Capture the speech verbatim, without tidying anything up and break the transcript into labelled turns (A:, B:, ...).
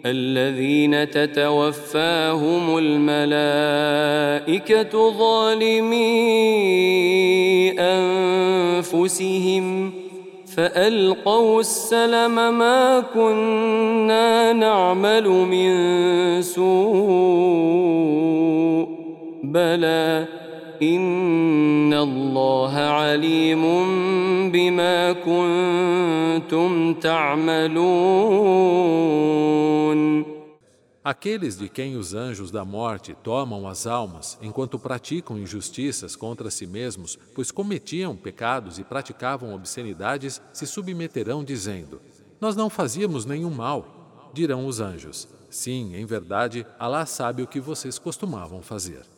A: الذين تتوفاهم الملائكة ظالمي أنفسهم فألقوا السلم ما كنا نعمل من سوء بلى إن الله عليم بما كنتم تعملون.
B: Aqueles de quem os anjos da morte tomam as almas enquanto praticam injustiças contra si mesmos, pois cometiam pecados e praticavam obscenidades, se submeterão dizendo: nós não fazíamos nenhum mal. Dirão os anjos: sim, em verdade, Alá sabe o que vocês costumavam fazer.